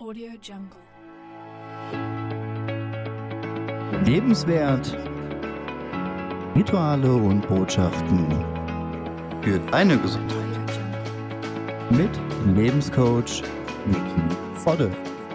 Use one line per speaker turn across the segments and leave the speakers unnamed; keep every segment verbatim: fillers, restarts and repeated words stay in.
Audio Jungle.
Lebenswert, Rituale und Botschaften für deine Gesundheit mit Lebenscoach Niki Vodde.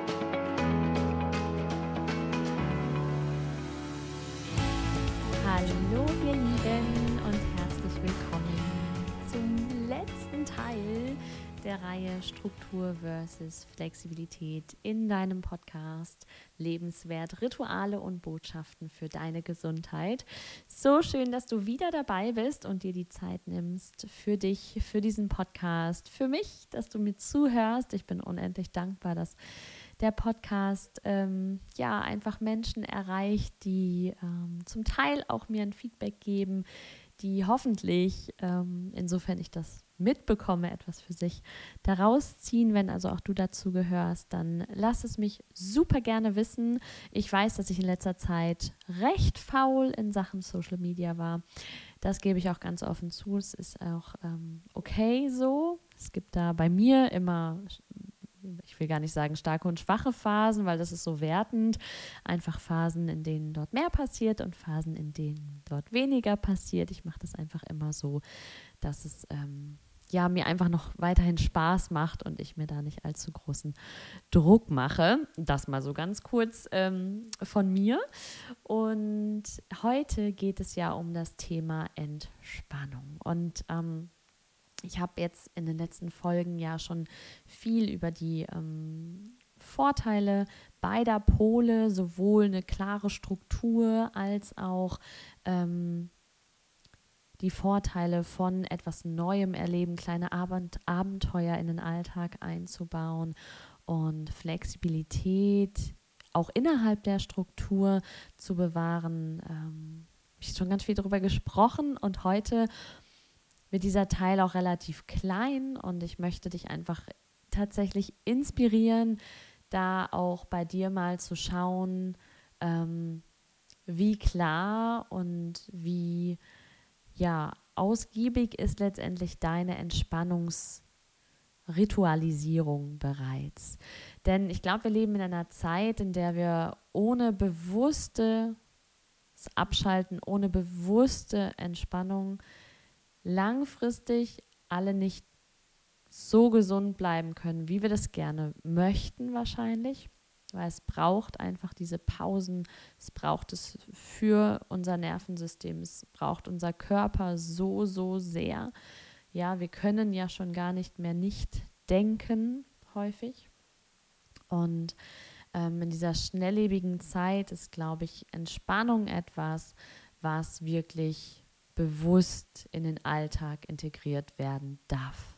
Hallo ihr Lieben und herzlich willkommen zum letzten Teil der Reihe Struktur versus Flexibilität in deinem Podcast Lebenswert, Rituale und Botschaften für deine Gesundheit. So schön, dass du wieder dabei bist und dir die Zeit nimmst für dich, für diesen Podcast, für mich, dass du mir zuhörst. Ich bin unendlich dankbar, dass der Podcast ähm, ja einfach Menschen erreicht, die ähm, zum Teil auch mir ein Feedback geben, die hoffentlich, ähm, insofern ich das mitbekomme, etwas für sich daraus ziehen. Wenn also auch du dazu gehörst, dann lass es mich super gerne wissen. Ich weiß, dass ich in letzter Zeit recht faul in Sachen Social Media war. Das gebe ich auch ganz offen zu. Es ist auch ähm, okay so. Es gibt da bei mir immer, ich will gar nicht sagen starke und schwache Phasen, weil das ist so wertend. Einfach Phasen, in denen dort mehr passiert und Phasen, in denen dort weniger passiert. Ich mache das einfach immer so, dass es ähm, ja, mir einfach noch weiterhin Spaß macht und ich mir da nicht allzu großen Druck mache. Das mal so ganz kurz ähm, von mir. Und heute geht es ja um das Thema Entspannung. Und ähm, ich habe jetzt in den letzten Folgen ja schon viel über die ähm, Vorteile beider Pole, sowohl eine klare Struktur als auch ähm, die Vorteile von etwas Neuem erleben, kleine Abend- Abenteuer in den Alltag einzubauen und Flexibilität auch innerhalb der Struktur zu bewahren. Ähm, habe ich schon ganz viel darüber gesprochen und heute wird dieser Teil auch relativ klein und ich möchte dich einfach tatsächlich inspirieren, da auch bei dir mal zu schauen, ähm, wie klar und wie ja, ausgiebig ist letztendlich deine Entspannungsritualisierung bereits. Denn ich glaube, wir leben in einer Zeit, in der wir ohne bewusstes Abschalten, ohne bewusste Entspannung langfristig alle nicht so gesund bleiben können, wie wir das gerne möchten wahrscheinlich. Weil es braucht einfach diese Pausen, es braucht es für unser Nervensystem, es braucht unser Körper so, so sehr. Ja, wir können ja schon gar nicht mehr nicht denken, häufig. Und ähm, in dieser schnelllebigen Zeit ist, glaube ich, Entspannung etwas, was wirklich bewusst in den Alltag integriert werden darf.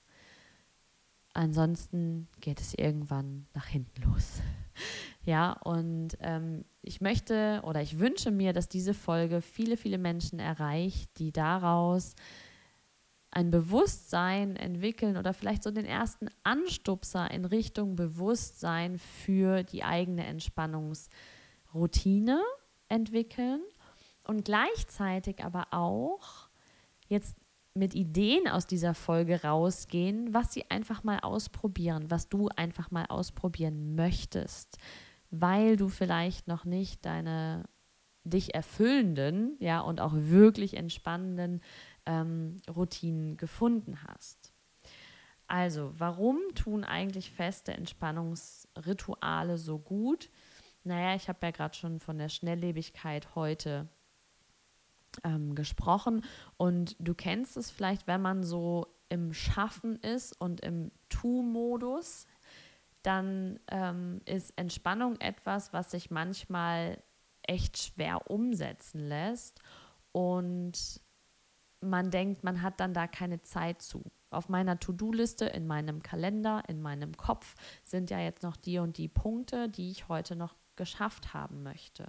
Ansonsten geht es irgendwann nach hinten los. Ja, und ähm, ich möchte oder ich wünsche mir, dass diese Folge viele, viele Menschen erreicht, die daraus ein Bewusstsein entwickeln oder vielleicht so den ersten Anstupser in Richtung Bewusstsein für die eigene Entspannungsroutine entwickeln und gleichzeitig aber auch jetzt mit Ideen aus dieser Folge rausgehen, was sie einfach mal ausprobieren, was du einfach mal ausprobieren möchtest, weil du vielleicht noch nicht deine dich erfüllenden, ja, und auch wirklich entspannenden ähm, Routinen gefunden hast. Also, warum tun eigentlich feste Entspannungsrituale so gut? Naja, ich habe ja gerade schon von der Schnelllebigkeit heute Ähm, gesprochen und du kennst es vielleicht, wenn man so im Schaffen ist und im Tu-Modus, dann ähm, ist Entspannung etwas, was sich manchmal echt schwer umsetzen lässt und man denkt, man hat dann da keine Zeit zu. Auf meiner To-Do-Liste, in meinem Kalender, in meinem Kopf sind ja jetzt noch die und die Punkte, die ich heute noch geschafft haben möchte.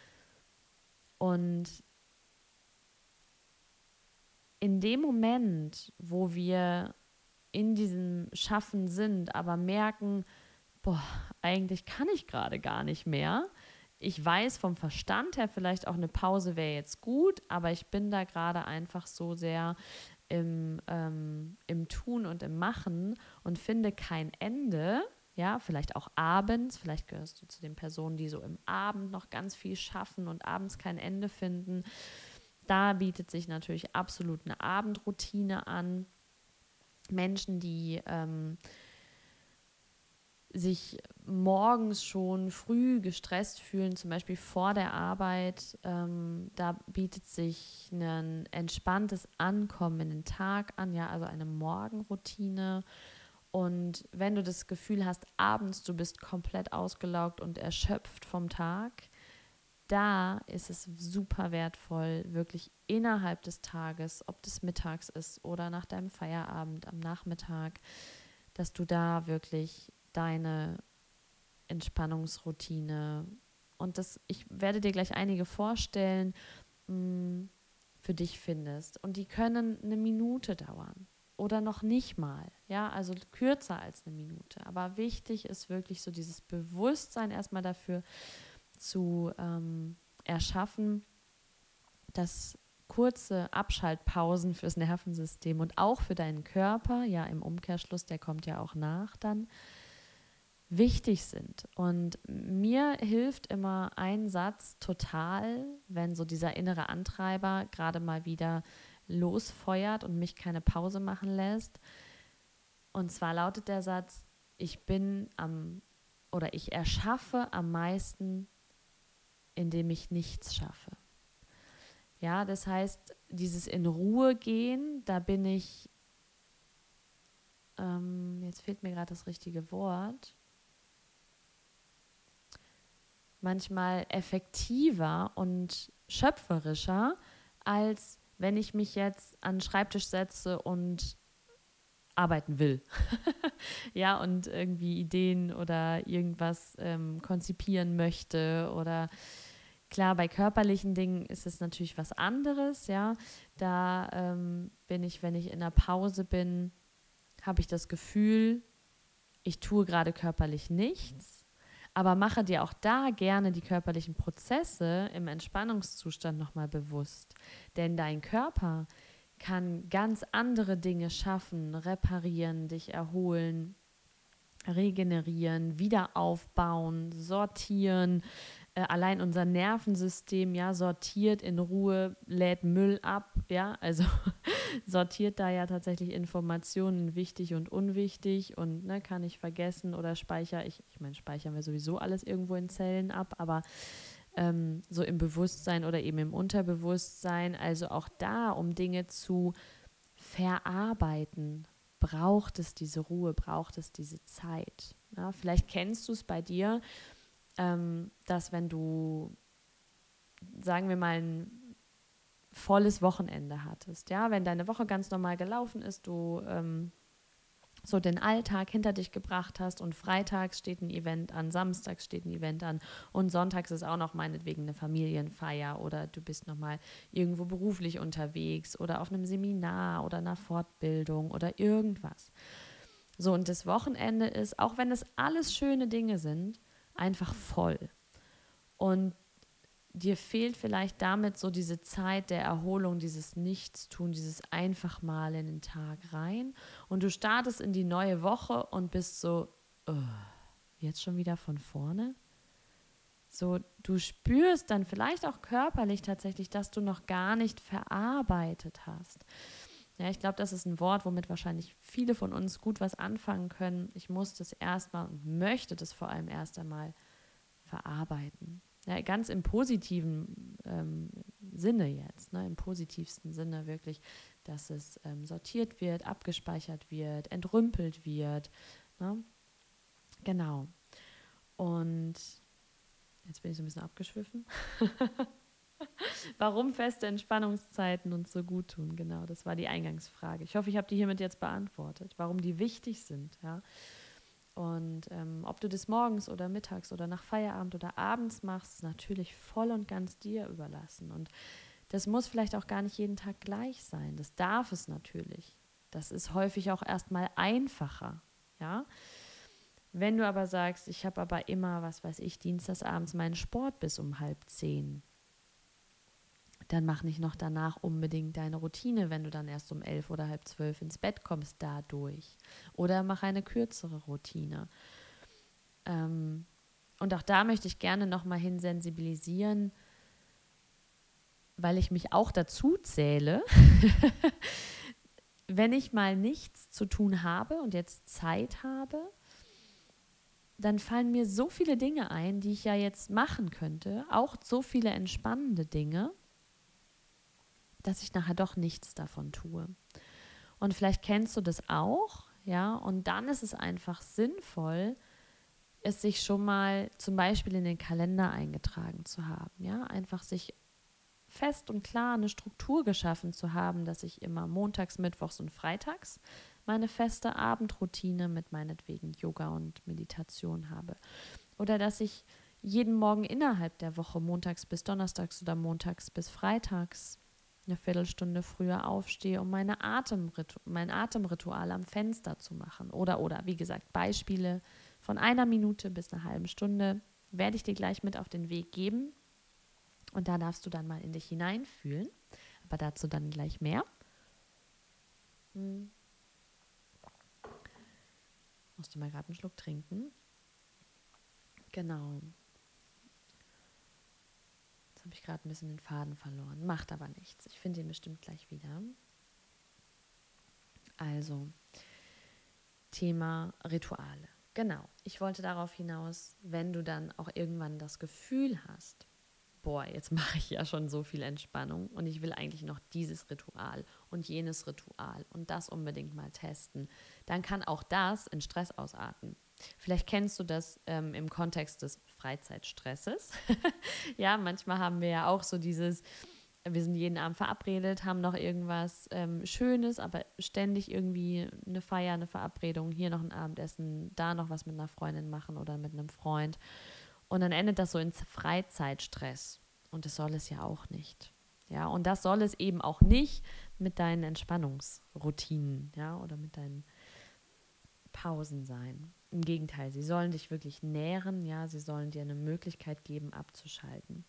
Und in dem Moment, wo wir in diesem Schaffen sind, aber merken, boah, eigentlich kann ich gerade gar nicht mehr. Ich weiß vom Verstand her, vielleicht auch eine Pause wäre jetzt gut, aber ich bin da gerade einfach so sehr im, ähm, im Tun und im Machen und finde kein Ende, Ja, vielleicht auch abends, vielleicht gehörst du zu den Personen, die so im Abend noch ganz viel schaffen und abends kein Ende finden. Da bietet sich natürlich absolut eine Abendroutine an. Menschen, die ähm, sich morgens schon früh gestresst fühlen, zum Beispiel vor der Arbeit, ähm, da bietet sich ein entspanntes Ankommen in den Tag an, ja, also eine Morgenroutine. Und wenn du das Gefühl hast, abends du bist komplett ausgelaugt und erschöpft vom Tag, da ist es super wertvoll, wirklich innerhalb des Tages, ob das mittags ist oder nach deinem Feierabend am Nachmittag, dass du da wirklich deine Entspannungsroutine und das, ich werde dir gleich einige vorstellen, mh, für dich findest. Und die können eine Minute dauern oder noch nicht mal, ja, also kürzer als eine Minute. Aber wichtig ist wirklich so dieses Bewusstsein erstmal dafür zu ähm, erschaffen, dass kurze Abschaltpausen fürs Nervensystem und auch für deinen Körper, ja im Umkehrschluss, der kommt ja auch nach dann, wichtig sind. Und mir hilft immer ein Satz total, wenn so dieser innere Antreiber gerade mal wieder losfeuert und mich keine Pause machen lässt. Und zwar lautet der Satz, ich bin am oder ich erschaffe am meisten, indem ich nichts schaffe. Ja, das heißt, dieses in Ruhe gehen, da bin ich, ähm, jetzt fehlt mir gerade das richtige Wort, manchmal effektiver und schöpferischer, als wenn ich mich jetzt an den Schreibtisch setze und arbeiten will. Ja, und irgendwie Ideen oder irgendwas ähm, konzipieren möchte oder klar, bei körperlichen Dingen ist es natürlich was anderes, ja. Da ähm, bin ich, wenn ich in einer Pause bin, habe ich das Gefühl, ich tue gerade körperlich nichts, aber mache dir auch da gerne die körperlichen Prozesse im Entspannungszustand nochmal bewusst. Denn dein Körper kann ganz andere Dinge schaffen, reparieren, dich erholen, regenerieren, wieder aufbauen, sortieren. Äh, allein unser Nervensystem, ja, sortiert in Ruhe, lädt Müll ab, ja, also sortiert da ja tatsächlich Informationen wichtig und unwichtig und ne, kann ich vergessen oder speichere ich, ich meine, speichern wir sowieso alles irgendwo in Zellen ab, aber ähm, so im Bewusstsein oder eben im Unterbewusstsein, also auch da, um Dinge zu verarbeiten, braucht es diese Ruhe, braucht es diese Zeit. Ja, vielleicht kennst du es bei dir, ähm, dass wenn du, sagen wir mal, ein volles Wochenende hattest, ja, wenn deine Woche ganz normal gelaufen ist, du ähm, so den Alltag hinter dich gebracht hast und freitags steht ein Event an, samstags steht ein Event an und sonntags ist auch noch meinetwegen eine Familienfeier oder du bist nochmal irgendwo beruflich unterwegs oder auf einem Seminar oder einer Fortbildung oder irgendwas. So, und das Wochenende ist, auch wenn es alles schöne Dinge sind, einfach voll. Und dir fehlt vielleicht damit so diese Zeit der Erholung, dieses Nichtstun, dieses einfach mal in den Tag rein. Und du startest in die neue Woche und bist so, oh, jetzt schon wieder von vorne? So, du spürst dann vielleicht auch körperlich tatsächlich, dass du noch gar nicht verarbeitet hast. Ja, ich glaube, das ist ein Wort, womit wahrscheinlich viele von uns gut was anfangen können. Ich muss das erstmal und möchte das vor allem erst einmal verarbeiten. Ja, ganz im positiven ähm, Sinne jetzt, ne, im positivsten Sinne wirklich, dass es ähm, sortiert wird, abgespeichert wird, entrümpelt wird. Ne? Genau. Und jetzt bin ich so ein bisschen abgeschwiffen. Warum feste Entspannungszeiten uns so gut tun? Genau, das war die Eingangsfrage. Ich hoffe, ich habe die hiermit jetzt beantwortet, warum die wichtig sind, ja. Und ähm, ob du das morgens oder mittags oder nach Feierabend oder abends machst, ist natürlich voll und ganz dir überlassen. Und das muss vielleicht auch gar nicht jeden Tag gleich sein. Das darf es natürlich. Das ist häufig auch erstmal einfacher. Ja? Wenn du aber sagst, ich habe aber immer, was weiß ich, dienstagsabends meinen Sport bis um halb zehn, dann mach nicht noch danach unbedingt deine Routine, wenn du dann erst um elf oder halb zwölf ins Bett kommst, dadurch. Oder mach eine kürzere Routine. Ähm, und auch da möchte ich gerne nochmal hinsensibilisieren, weil ich mich auch dazu zähle, wenn ich mal nichts zu tun habe und jetzt Zeit habe, dann fallen mir so viele Dinge ein, die ich ja jetzt machen könnte, auch so viele entspannende Dinge, dass ich nachher doch nichts davon tue. Und vielleicht kennst du das auch, ja, und dann ist es einfach sinnvoll, es sich schon mal zum Beispiel in den Kalender eingetragen zu haben, ja, einfach sich fest und klar eine Struktur geschaffen zu haben, dass ich immer montags, mittwochs und freitags meine feste Abendroutine mit meinetwegen Yoga und Meditation habe. Oder dass ich jeden Morgen innerhalb der Woche, montags bis donnerstags oder montags bis freitags, eine Viertelstunde früher aufstehe, um meine Atemritu- mein Atemritual am Fenster zu machen. Oder, oder, wie gesagt, Beispiele von einer Minute bis einer halben Stunde werde ich dir gleich mit auf den Weg geben. Und da darfst du dann mal in dich hineinfühlen. Aber dazu dann gleich mehr. Hm. Musst du mal gerade einen Schluck trinken. Genau. Jetzt habe ich gerade ein bisschen den Faden verloren. Macht aber nichts. Ich finde ihn bestimmt gleich wieder. Also, Thema Rituale. Genau. Ich wollte darauf hinaus, wenn du dann auch irgendwann das Gefühl hast, boah, jetzt mache ich ja schon so viel Entspannung und ich will eigentlich noch dieses Ritual und jenes Ritual und das unbedingt mal testen, dann kann auch das in Stress ausarten. Vielleicht kennst du das ähm, im Kontext des Freizeitstresses. Ja, manchmal haben wir ja auch so dieses, wir sind jeden Abend verabredet, haben noch irgendwas ähm, Schönes, aber ständig irgendwie eine Feier, eine Verabredung, hier noch ein Abendessen, da noch was mit einer Freundin machen oder mit einem Freund. Und dann endet das so in Freizeitstress. Und das soll es ja auch nicht. Ja, und das soll es eben auch nicht mit deinen Entspannungsroutinen, ja, oder mit deinen Pausen sein. Im Gegenteil, sie sollen dich wirklich nähren, ja, sie sollen dir eine Möglichkeit geben, abzuschalten.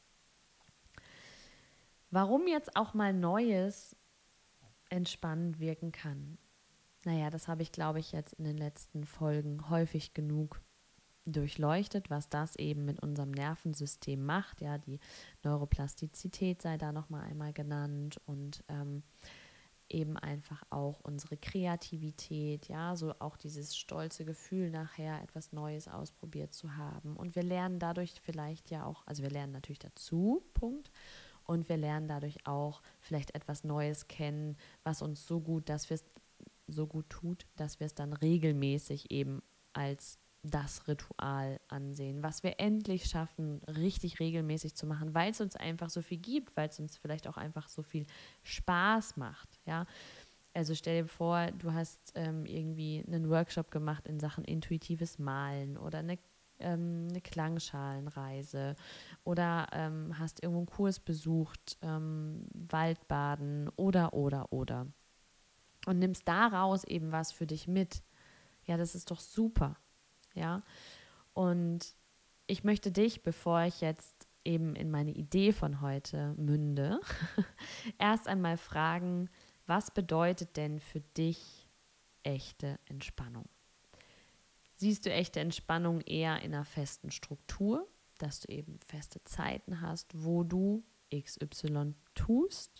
Warum jetzt auch mal Neues entspannend wirken kann? Naja, das habe ich, glaube ich, jetzt in den letzten Folgen häufig genug durchleuchtet, was das eben mit unserem Nervensystem macht. Ja, die Neuroplastizität sei da nochmal einmal genannt und ähm, eben einfach auch unsere Kreativität, ja, so auch dieses stolze Gefühl nachher etwas Neues ausprobiert zu haben. Und wir lernen dadurch vielleicht ja auch, also wir lernen natürlich dazu, Punkt. Und wir lernen dadurch auch vielleicht etwas Neues kennen, was uns so gut, dass wir es so gut tut, dass wir es dann regelmäßig eben als das Ritual ansehen, was wir endlich schaffen, richtig regelmäßig zu machen, weil es uns einfach so viel gibt, weil es uns vielleicht auch einfach so viel Spaß macht, ja. Also stell dir vor, du hast ähm, irgendwie einen Workshop gemacht in Sachen intuitives Malen oder eine, ähm, eine Klangschalenreise oder ähm, hast irgendwo einen Kurs besucht, ähm, Waldbaden oder, oder, oder. Und nimmst daraus eben was für dich mit. Ja, das ist doch super. Ja, und ich möchte dich, bevor ich jetzt eben in meine Idee von heute münde, erst einmal fragen, was bedeutet denn für dich echte Entspannung? Siehst du echte Entspannung eher in einer festen Struktur, dass du eben feste Zeiten hast, wo du X Y tust?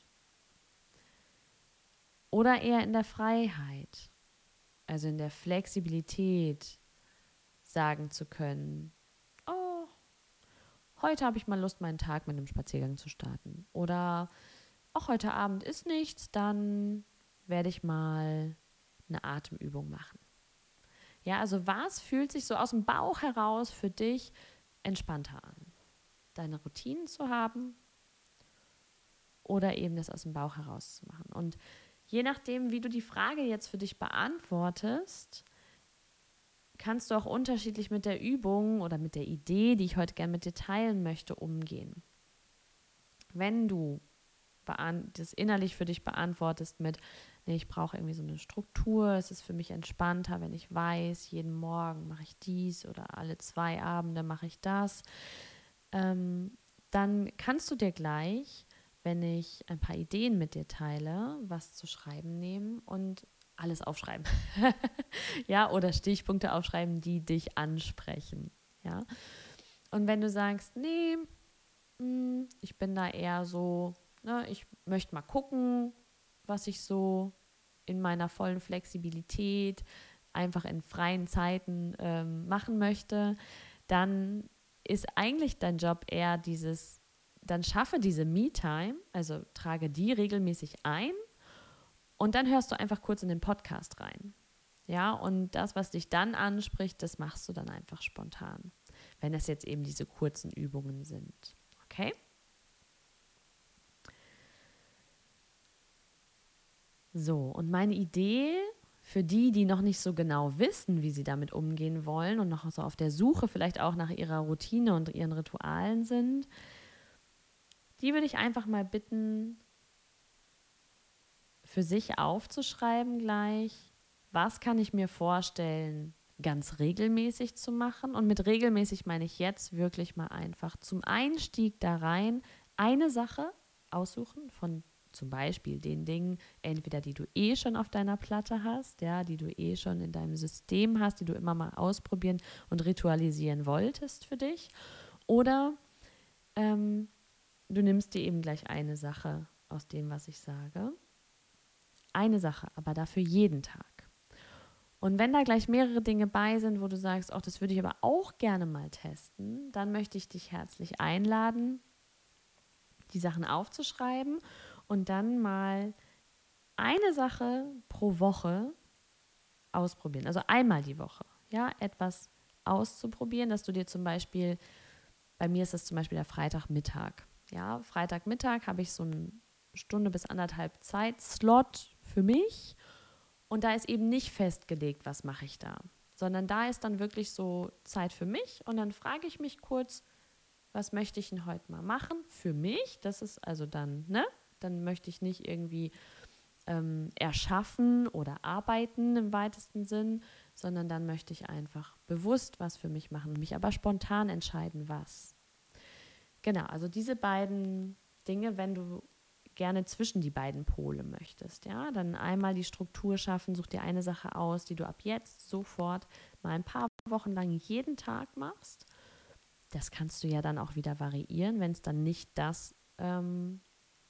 Oder eher in der Freiheit, also in der Flexibilität, sagen zu können, oh, heute habe ich mal Lust, meinen Tag mit einem Spaziergang zu starten. Oder auch heute Abend ist nichts, dann werde ich mal eine Atemübung machen. Ja, also was fühlt sich so aus dem Bauch heraus für dich entspannter an? Deine Routinen zu haben oder eben das aus dem Bauch heraus zu machen. Und je nachdem, wie du die Frage jetzt für dich beantwortest, kannst du auch unterschiedlich mit der Übung oder mit der Idee, die ich heute gerne mit dir teilen möchte, umgehen. Wenn du das innerlich für dich beantwortest mit, nee, ich brauche irgendwie so eine Struktur, es ist für mich entspannter, wenn ich weiß, jeden Morgen mache ich dies oder alle zwei Abende mache ich das, ähm, dann kannst du dir gleich, wenn ich ein paar Ideen mit dir teile, was zu schreiben nehmen und alles aufschreiben. Ja, oder Stichpunkte aufschreiben, die dich ansprechen. Ja. Und wenn du sagst, nee, mh, ich bin da eher so, ne, ich möchte mal gucken, was ich so in meiner vollen Flexibilität einfach in freien Zeiten ähm, machen möchte, dann ist eigentlich dein Job eher dieses, dann schaffe diese Me-Time, also trage die regelmäßig ein und dann hörst du einfach kurz in den Podcast rein. Ja, und das, was dich dann anspricht, das machst du dann einfach spontan, wenn es jetzt eben diese kurzen Übungen sind. Okay? So, und meine Idee für die, die noch nicht so genau wissen, wie sie damit umgehen wollen und noch so auf der Suche vielleicht auch nach ihrer Routine und ihren Ritualen sind, die würde ich einfach mal bitten, für sich aufzuschreiben gleich, was kann ich mir vorstellen, ganz regelmäßig zu machen. Und mit regelmäßig meine ich jetzt wirklich mal einfach zum Einstieg da rein eine Sache aussuchen von zum Beispiel den Dingen, entweder die du eh schon auf deiner Platte hast, ja, die du eh schon in deinem System hast, die du immer mal ausprobieren und ritualisieren wolltest für dich. Oder ähm, du nimmst dir eben gleich eine Sache aus dem, was ich sage. Eine Sache, aber dafür jeden Tag. Und wenn da gleich mehrere Dinge bei sind, wo du sagst, oh, das würde ich aber auch gerne mal testen, dann möchte ich dich herzlich einladen, die Sachen aufzuschreiben und dann mal eine Sache pro Woche ausprobieren. Also einmal die Woche, ja, etwas auszuprobieren, dass du dir zum Beispiel, bei mir ist das zum Beispiel der Freitagmittag. Ja, Freitagmittag habe ich so eine Stunde bis anderthalb Zeitslot für mich. Und da ist eben nicht festgelegt, was mache ich da, sondern da ist dann wirklich so Zeit für mich und dann frage ich mich kurz, was möchte ich denn heute mal machen für mich? Das ist also dann, ne? Dann möchte ich nicht irgendwie ähm, erschaffen oder arbeiten im weitesten Sinn, sondern dann möchte ich einfach bewusst was für mich machen, mich aber spontan entscheiden, was. Genau, also diese beiden Dinge, wenn du gerne zwischen die beiden Pole möchtest, ja, dann einmal die Struktur schaffen, such dir eine Sache aus, die du ab jetzt sofort mal ein paar Wochen lang jeden Tag machst. Das kannst du ja dann auch wieder variieren, wenn es dann nicht das ähm,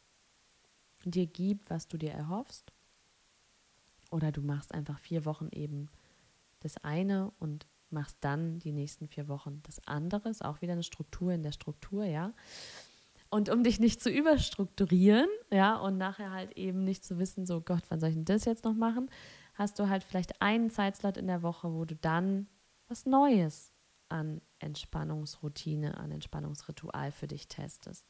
dir gibt, was du dir erhoffst. Oder du machst einfach vier Wochen eben das eine und machst dann die nächsten vier Wochen das andere. Ist auch wieder eine Struktur in der Struktur, ja. Und um dich nicht zu überstrukturieren, ja, und nachher halt eben nicht zu wissen, so Gott, wann soll ich denn das jetzt noch machen, hast du halt vielleicht einen Zeitslot in der Woche, wo du dann was Neues an Entspannungsroutine, an Entspannungsritual für dich testest.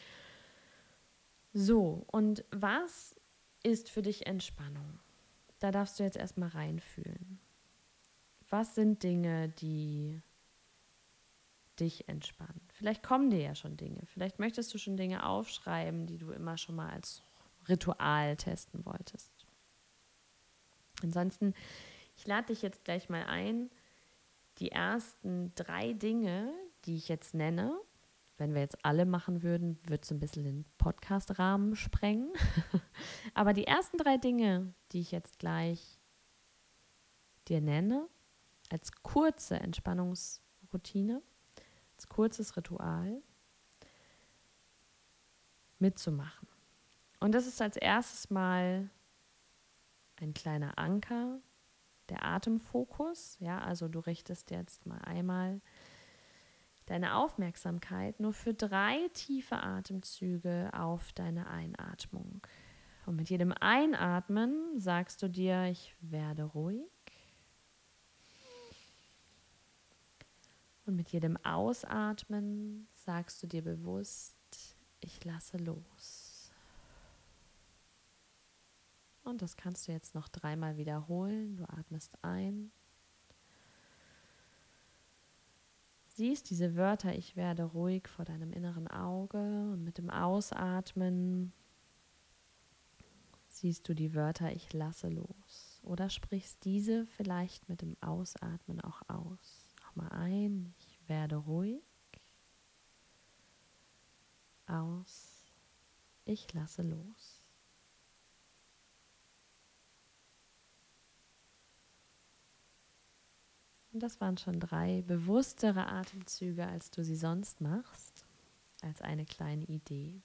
So, und was ist für dich Entspannung? Da darfst du jetzt erstmal reinfühlen. Was sind Dinge, die dich entspannen? Vielleicht kommen dir ja schon Dinge. Vielleicht möchtest du schon Dinge aufschreiben, die du immer schon mal als Ritual testen wolltest. Ansonsten, ich lade dich jetzt gleich mal ein, die ersten drei Dinge, die ich jetzt nenne, wenn wir jetzt alle machen würden, wird es ein bisschen den Podcast-Rahmen sprengen. Aber die ersten drei Dinge, die ich jetzt gleich dir nenne, als kurze Entspannungsroutine, als kurzes Ritual mitzumachen. Und das ist als erstes mal ein kleiner Anker, der Atemfokus. Ja, also du richtest jetzt mal einmal deine Aufmerksamkeit nur für drei tiefe Atemzüge auf deine Einatmung. Und mit jedem Einatmen sagst du dir, ich werde ruhig. Und mit jedem Ausatmen sagst du dir bewusst, ich lasse los. Und das kannst du jetzt noch dreimal wiederholen. Du atmest ein. Siehst diese Wörter, ich werde ruhig vor deinem inneren Auge. Und mit dem Ausatmen siehst du die Wörter, ich lasse los. Oder sprichst diese vielleicht mit dem Ausatmen auch aus. Nochmal ein, ich werde ruhig. Aus, ich lasse los. Und das waren schon drei bewusstere Atemzüge, als du sie sonst machst, als eine kleine Idee.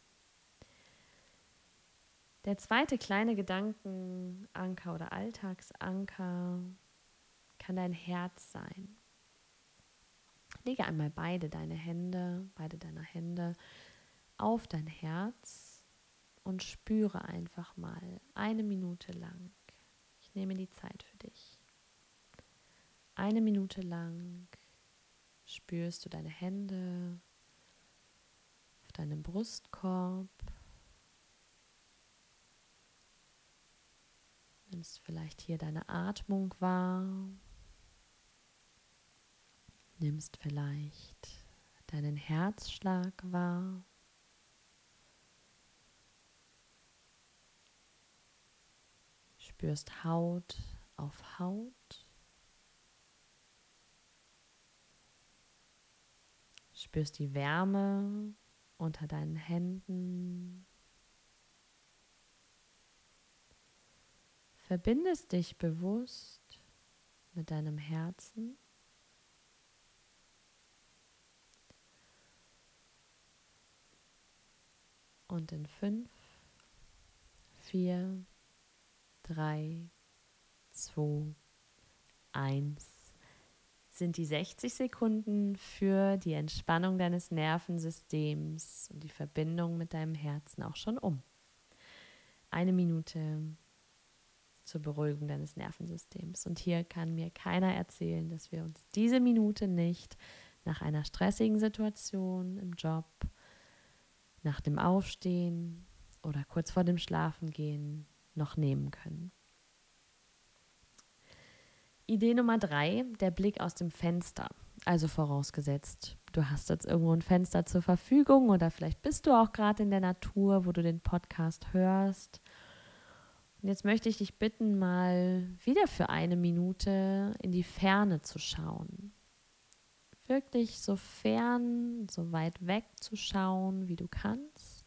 Der zweite kleine Gedankenanker oder Alltagsanker kann dein Herz sein. Lege einmal beide deine Hände, beide deiner Hände auf dein Herz und spüre einfach mal eine Minute lang. Ich nehme die Zeit für dich. Eine Minute lang spürst du deine Hände auf deinem Brustkorb. Nimmst vielleicht hier deine Atmung wahr. Nimmst vielleicht deinen Herzschlag wahr. Spürst Haut auf Haut. Spürst die Wärme unter deinen Händen. Verbindest dich bewusst mit deinem Herzen. Und in fünf, vier, drei, zwei, eins sind die sechzig Sekunden für die Entspannung deines Nervensystems und die Verbindung mit deinem Herzen auch schon um. Eine Minute zur Beruhigung deines Nervensystems. Und hier kann mir keiner erzählen, dass wir uns diese Minute nicht nach einer stressigen Situation im Job, nach dem Aufstehen oder kurz vor dem Schlafengehen noch nehmen können. Idee Nummer drei, der Blick aus dem Fenster. Also vorausgesetzt, du hast jetzt irgendwo ein Fenster zur Verfügung oder vielleicht bist du auch gerade in der Natur, wo du den Podcast hörst. Und jetzt möchte ich dich bitten, mal wieder für eine Minute in die Ferne zu schauen. Wirklich so fern, so weit weg zu schauen, wie du kannst.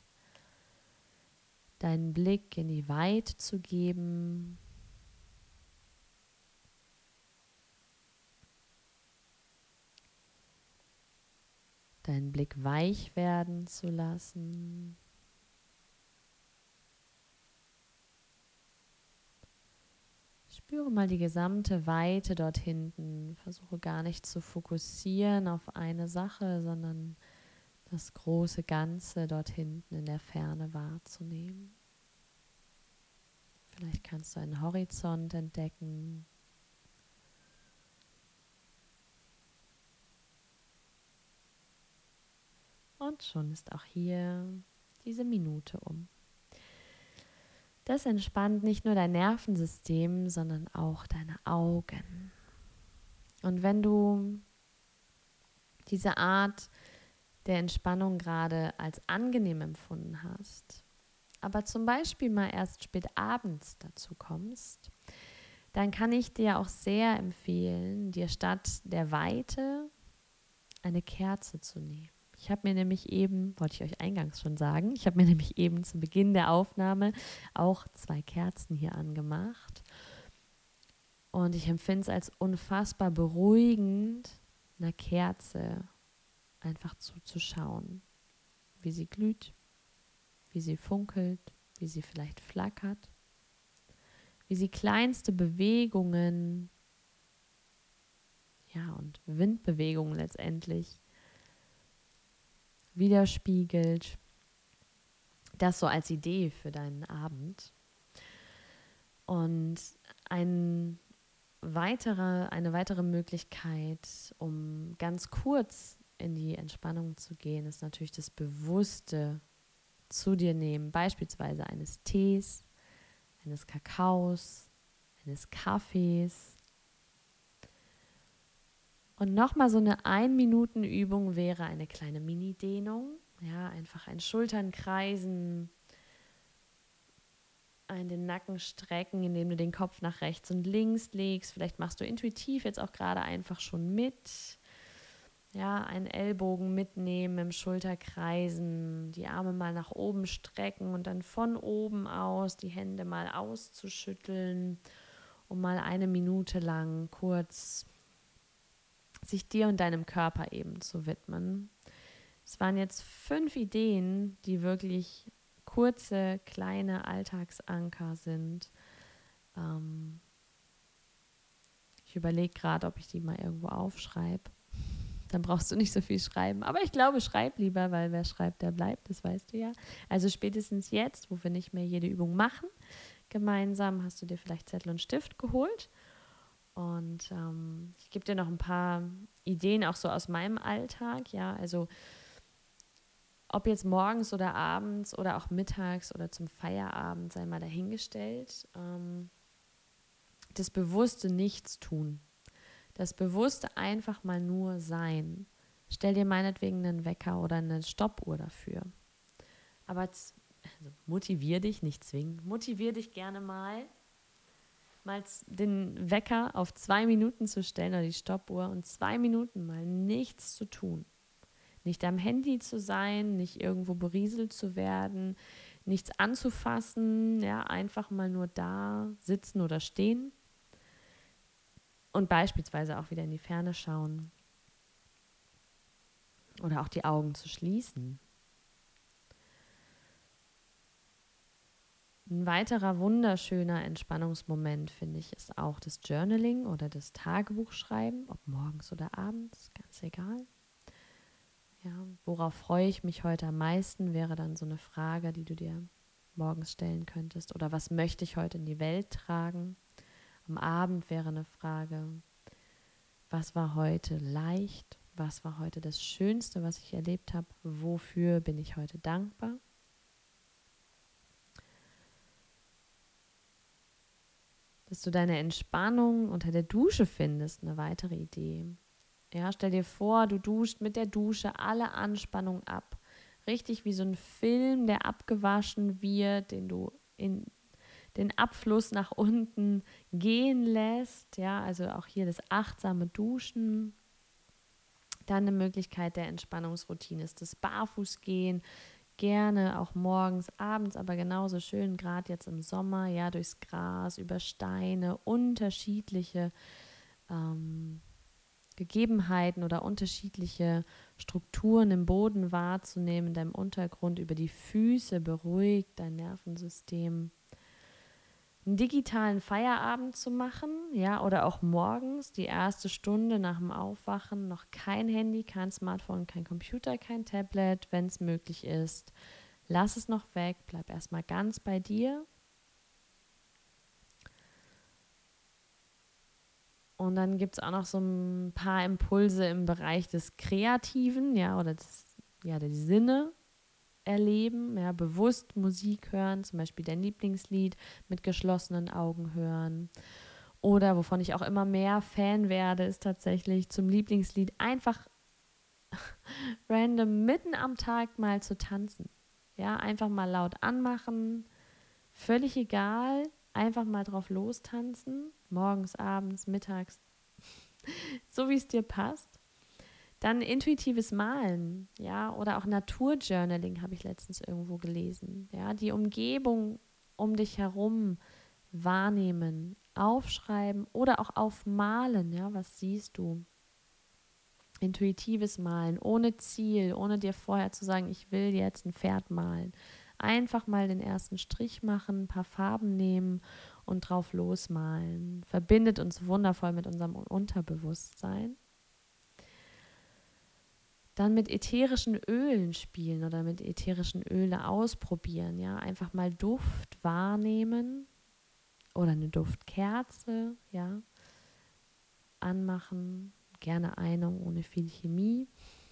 Deinen Blick in die Weite zu geben. Deinen Blick weich werden zu lassen. Spüre mal die gesamte Weite dort hinten. Versuche gar nicht zu fokussieren auf eine Sache, sondern das große Ganze dort hinten in der Ferne wahrzunehmen. Vielleicht kannst du einen Horizont entdecken. Und schon ist auch hier diese Minute um. Das entspannt nicht nur dein Nervensystem, sondern auch deine Augen. Und wenn du diese Art der Entspannung gerade als angenehm empfunden hast, aber zum Beispiel mal erst spät abends dazu kommst, dann kann ich dir auch sehr empfehlen, dir statt der Weite eine Kerze zu nehmen. Ich habe mir nämlich eben, wollte ich euch eingangs schon sagen, ich habe mir nämlich eben zu Beginn der Aufnahme auch zwei Kerzen hier angemacht. Und ich empfinde es als unfassbar beruhigend, einer Kerze einfach zuzuschauen, wie sie glüht, wie sie funkelt, wie sie vielleicht flackert, wie sie kleinste Bewegungen, ja, und Windbewegungen letztendlich widerspiegelt. Das so als Idee für deinen Abend. Und ein weiterer, eine weitere Möglichkeit, um ganz kurz in die Entspannung zu gehen, ist natürlich das bewusste zu dir nehmen, beispielsweise eines Tees, eines Kakaos, eines Kaffees. Und nochmal so eine Ein-Minuten-Übung wäre eine kleine Mini-Dehnung. Ja, einfach ein Schultern kreisen, ein den Nacken strecken, indem du den Kopf nach rechts und links legst. Vielleicht machst du intuitiv jetzt auch gerade einfach schon mit. Ja, einen Ellbogen mitnehmen, im Schulterkreisen, die Arme mal nach oben strecken und dann von oben aus die Hände mal auszuschütteln, um mal eine Minute lang kurz sich dir und deinem Körper eben zu widmen. Es waren jetzt fünf Ideen, die wirklich kurze, kleine Alltagsanker sind. Ähm ich überlege gerade, ob ich die mal irgendwo aufschreibe. Dann brauchst du nicht so viel schreiben. Aber ich glaube, schreib lieber, weil wer schreibt, der bleibt, das weißt du ja. Also spätestens jetzt, wo wir nicht mehr jede Übung machen, gemeinsam hast du dir vielleicht Zettel und Stift geholt. Und ähm, ich gebe dir noch ein paar Ideen auch so aus meinem Alltag. Ja, also ob jetzt morgens oder abends oder auch mittags oder zum Feierabend, sei mal dahingestellt. Ähm, das bewusste Nichtstun. Das bewusste einfach mal nur sein. Stell dir meinetwegen einen Wecker oder eine Stoppuhr dafür. Aber z- also motivier dich, nicht zwingen, motivier dich gerne mal, mal den Wecker auf zwei Minuten zu stellen oder die Stoppuhr und zwei Minuten mal nichts zu tun. Nicht am Handy zu sein, nicht irgendwo berieselt zu werden, nichts anzufassen, ja, einfach mal nur da sitzen oder stehen und beispielsweise auch wieder in die Ferne schauen oder auch die Augen zu schließen. Ein weiterer wunderschöner Entspannungsmoment, finde ich, ist auch das Journaling oder das Tagebuchschreiben, ob morgens oder abends, ganz egal. Ja, worauf freue ich mich heute am meisten, wäre dann so eine Frage, die du dir morgens stellen könntest. Oder was möchte ich heute in die Welt tragen? Am Abend wäre eine Frage, was war heute leicht? Was war heute das Schönste, was ich erlebt habe? Wofür bin ich heute dankbar? Dass du deine Entspannung unter der Dusche findest, eine weitere Idee. Ja, stell dir vor, du duscht mit der Dusche alle Anspannung ab. Richtig wie so ein Film, der abgewaschen wird, den du in den Abfluss nach unten gehen lässt. Ja, also auch hier das achtsame Duschen. Dann eine Möglichkeit der Entspannungsroutine ist das Barfußgehen. Gerne auch morgens, abends, aber genauso schön, gerade jetzt im Sommer, ja, durchs Gras, über Steine, unterschiedliche ähm, Gegebenheiten oder unterschiedliche Strukturen im Boden wahrzunehmen, in deinem Untergrund, über die Füße, beruhigt dein Nervensystem. Einen digitalen Feierabend zu machen, ja, oder auch morgens, die erste Stunde nach dem Aufwachen, noch kein Handy, kein Smartphone, kein Computer, kein Tablet, wenn es möglich ist. Lass es noch weg, bleib erstmal ganz bei dir. Und dann gibt es auch noch so ein paar Impulse im Bereich des Kreativen, ja, oder des, ja, der Sinne erleben, ja, bewusst Musik hören, zum Beispiel dein Lieblingslied mit geschlossenen Augen hören. Oder wovon ich auch immer mehr Fan werde, ist tatsächlich zum Lieblingslied einfach random mitten am Tag mal zu tanzen. Ja, einfach mal laut anmachen, völlig egal, einfach mal drauf lostanzen, morgens, abends, mittags, so wie es dir passt. Dann intuitives Malen, ja, oder auch Naturjournaling habe ich letztens irgendwo gelesen. Ja, die Umgebung um dich herum wahrnehmen, aufschreiben oder auch aufmalen, ja, was siehst du? Intuitives Malen, ohne Ziel, ohne dir vorher zu sagen, ich will jetzt ein Pferd malen. Einfach mal den ersten Strich machen, ein paar Farben nehmen und drauf losmalen. Verbindet uns wundervoll mit unserem Unterbewusstsein. Dann mit ätherischen Ölen spielen oder mit ätherischen Öle ausprobieren. Ja? Einfach mal Duft wahrnehmen oder eine Duftkerze, ja, anmachen. Gerne eine ohne viel Chemie.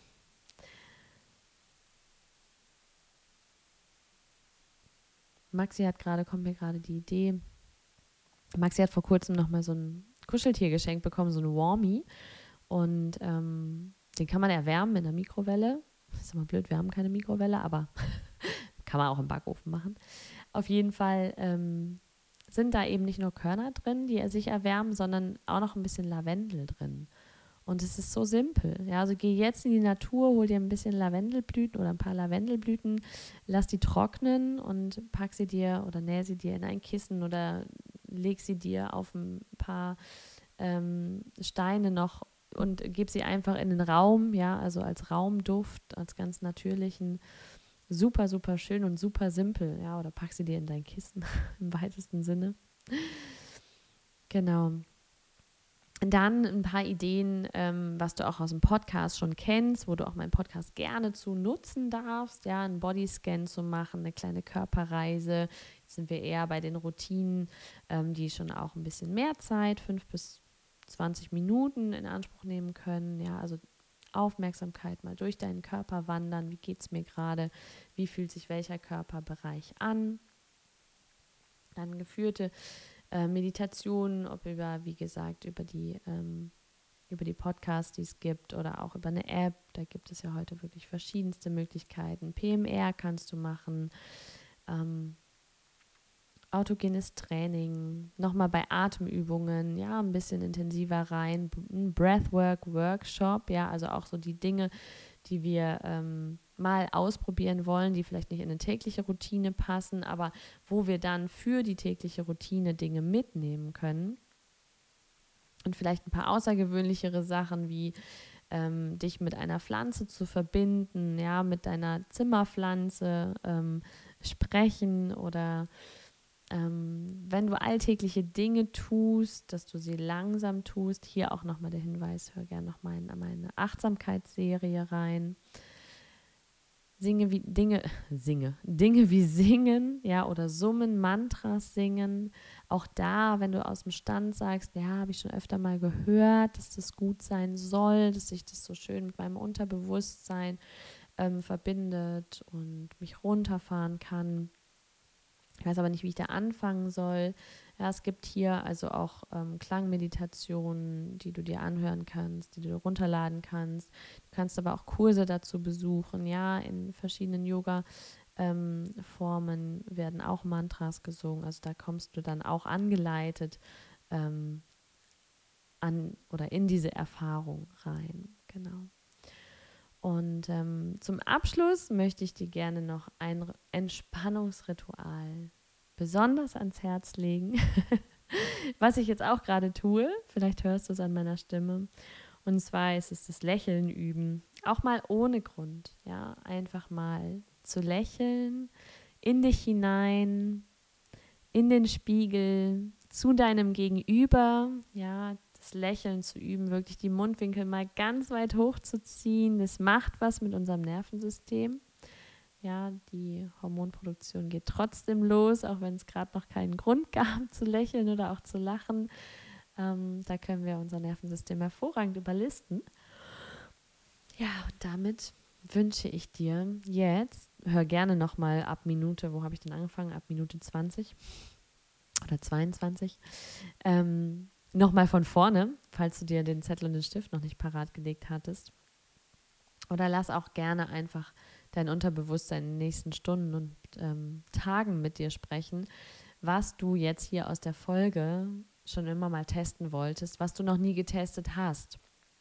Maxi hat gerade, kommt mir gerade die Idee, Maxi hat vor kurzem nochmal so ein Kuscheltier geschenkt bekommen, so ein Warmie. Und ähm, den kann man erwärmen in der Mikrowelle. Ist immer blöd, wir haben keine Mikrowelle, aber kann man auch im Backofen machen. Auf jeden Fall ähm, sind da eben nicht nur Körner drin, die sich erwärmen, sondern auch noch ein bisschen Lavendel drin. Und es ist so simpel. Ja, also geh jetzt in die Natur, hol dir ein bisschen Lavendelblüten oder ein paar Lavendelblüten, lass die trocknen und pack sie dir oder näh sie dir in ein Kissen oder leg sie dir auf ein paar ähm, Steine noch und gib sie einfach in den Raum, ja, also als Raumduft, als ganz natürlichen. Super, super schön und super simpel, ja, oder pack sie dir in dein Kissen im weitesten Sinne. Genau. Dann ein paar Ideen, ähm, was du auch aus dem Podcast schon kennst, wo du auch meinen Podcast gerne zu nutzen darfst, ja, einen Bodyscan zu machen, eine kleine Körperreise. Jetzt sind wir eher bei den Routinen, ähm, die schon auch ein bisschen mehr Zeit, fünf bis zwanzig Minuten in Anspruch nehmen können, ja, also Aufmerksamkeit mal durch deinen Körper wandern, wie geht es mir gerade, wie fühlt sich welcher Körperbereich an. Dann geführte äh, Meditationen, ob über, wie gesagt, über die, ähm, über die Podcasts, die es gibt oder auch über eine App, da gibt es ja heute wirklich verschiedenste Möglichkeiten. P M R kannst du machen, ähm, autogenes Training, nochmal bei Atemübungen, ja, ein bisschen intensiver rein, ein Breathwork-Workshop, ja, also auch so die Dinge, die wir ähm, mal ausprobieren wollen, die vielleicht nicht in eine tägliche Routine passen, aber wo wir dann für die tägliche Routine Dinge mitnehmen können. Und vielleicht ein paar außergewöhnlichere Sachen wie ähm, dich mit einer Pflanze zu verbinden, ja, mit deiner Zimmerpflanze ähm, sprechen oder Ähm, wenn du alltägliche Dinge tust, dass du sie langsam tust, hier auch nochmal der Hinweis, hör gerne nochmal in meine Achtsamkeitsserie rein. Singe wie Dinge, singe, Dinge wie singen, ja, oder summen, Mantras singen. Auch da, wenn du aus dem Stand sagst, ja, habe ich schon öfter mal gehört, dass das gut sein soll, dass sich das so schön mit meinem Unterbewusstsein ähm, verbindet und mich runterfahren kann. Ich weiß aber nicht, wie ich da anfangen soll. Ja, es gibt hier also auch ähm, Klangmeditationen, die du dir anhören kannst, die du runterladen kannst. Du kannst aber auch Kurse dazu besuchen. Ja, in verschiedenen Yoga-Formen ähm, werden auch Mantras gesungen. Also da kommst du dann auch angeleitet ähm, an oder in diese Erfahrung rein. Genau. Und ähm, zum Abschluss möchte ich dir gerne noch ein Entspannungsritual besonders ans Herz legen, was ich jetzt auch gerade tue. Vielleicht hörst du es an meiner Stimme. Und zwar ist es das Lächeln üben, auch mal ohne Grund. Ja, einfach mal zu lächeln, in dich hinein, in den Spiegel, zu deinem Gegenüber, ja, das Lächeln zu üben, wirklich die Mundwinkel mal ganz weit hochzuziehen. Das macht was mit unserem Nervensystem. Ja, die Hormonproduktion geht trotzdem los, auch wenn es gerade noch keinen Grund gab zu lächeln oder auch zu lachen. Ähm, da können wir unser Nervensystem hervorragend überlisten. Ja, und damit wünsche ich dir jetzt, hör gerne nochmal ab Minute, wo habe ich denn angefangen? Ab Minute zwanzig oder zweiundzwanzig. Ähm, Nochmal von vorne, falls du dir den Zettel und den Stift noch nicht parat gelegt hattest. Oder lass auch gerne einfach dein Unterbewusstsein in den nächsten Stunden und ähm, Tagen mit dir sprechen, was du jetzt hier aus der Folge schon immer mal testen wolltest, was du noch nie getestet hast.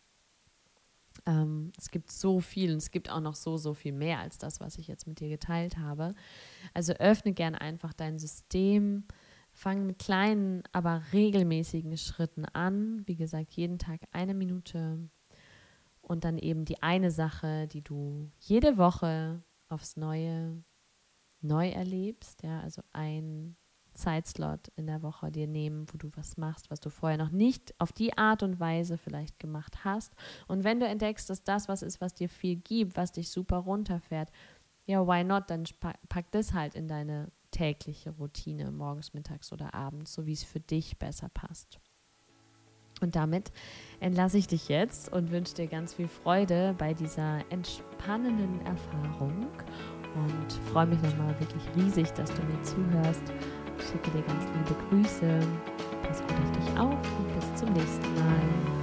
Ähm, es gibt so viel und es gibt auch noch so, so viel mehr als das, was ich jetzt mit dir geteilt habe. Also öffne gerne einfach dein System. Fang mit kleinen, aber regelmäßigen Schritten an. Wie gesagt, jeden Tag eine Minute. Und dann eben die eine Sache, die du jede Woche aufs Neue neu erlebst. Ja, also ein Zeitslot in der Woche dir nehmen, wo du was machst, was du vorher noch nicht auf die Art und Weise vielleicht gemacht hast. Und wenn du entdeckst, dass das was ist, was dir viel gibt, was dich super runterfährt, ja, why not? Dann pack das halt in deine tägliche Routine, morgens, mittags oder abends, so wie es für dich besser passt. Und damit entlasse ich dich jetzt und wünsche dir ganz viel Freude bei dieser entspannenden Erfahrung und freue mich nochmal wirklich riesig, dass du mir zuhörst. Ich schicke dir ganz liebe Grüße. Pass gut auf dich auf und bis zum nächsten Mal.